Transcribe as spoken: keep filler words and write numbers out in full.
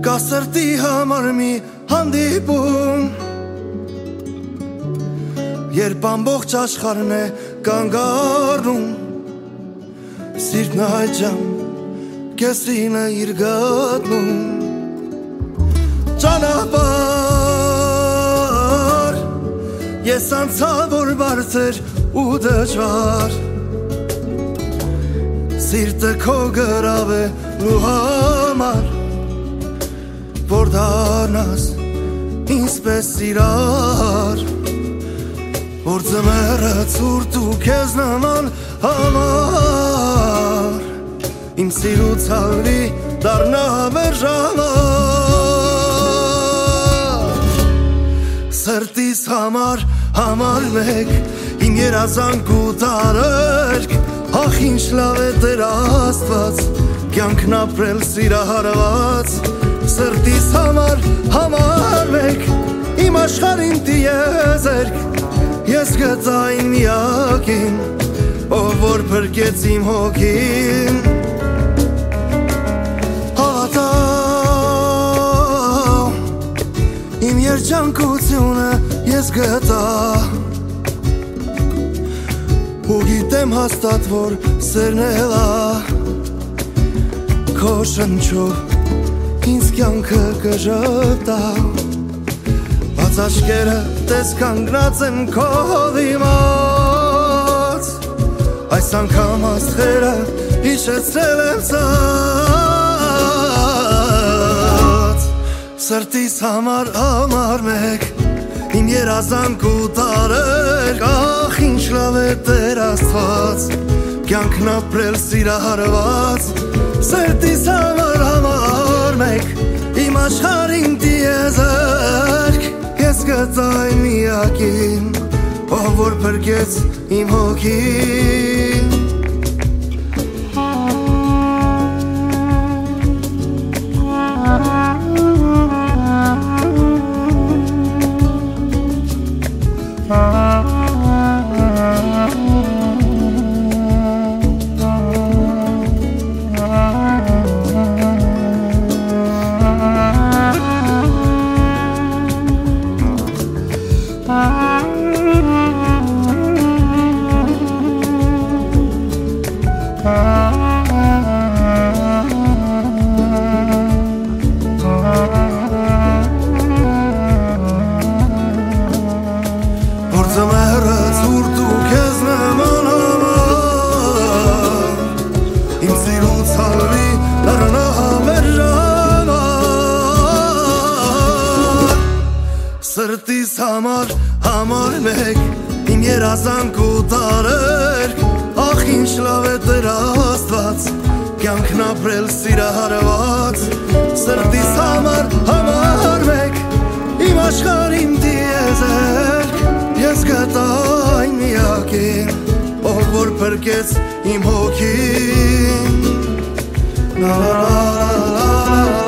Կա սրտի համար մի հանդիպում, երբ ամբողջ աշխարհն է կանգ առնում, սիրտն այժմ կեսրին է իր գտնում, ճանապարհ ես անցա որ բարձր ու դժվար, սիրտը քո գրավ է ու համար, որ դառնաս ինձպես սիրար, որ ձմեռը ցուրտ ու քեզ նման համար, իմ սիրուց հալվի դառնա մեր ժամար, սրտիս համար համար մեկ իմ երազանք ու տարերք, ախ ինչ լավ է Տեր Աստված, կյանքն ապրել սիրահարված, սրտիս համար համար մեկ իմ աշխարհին տիեզերք, ես գտա այն միակին, ով որ փրկեց իմ հոգին, հավատա իմ երջանկությունը ես գտա, ու գիտեմ հաստատ որ սերն էլ է, քո շնչով ինձ կյանքը կժտա, բաց աչքերը տես կանգնած եմ քո դիմաց, այս անգամ աստղերը հիշեցրել եմ ցած, սրտիս համար համար մեկ իմ երազանք ու տարերք, ախ ինչ լավ է Տեր Աստված, կյանքն ապրել սիրահարված, սրտիս համար համար մեկ իմ աշխարհին տիեզերք, ես գտա այն միակին, ով որ փրկեց իմ հոգին, ձմեռը ցուրտ ու քեզ նման համար, իմ սիրուց հալվի դառնա մեր ժամար, սրտիս համար համար մեկ իմ երազանք ու տարերք, ախ ինչ լավ է Տեր Աստված, կյանքն ապրել սիրահարված, սրտիս համար համար մեկ իմ աշխարհին տիեզերք, ես գտա այն միակին, ով որ փրկեց իմ հոգին, la la la la la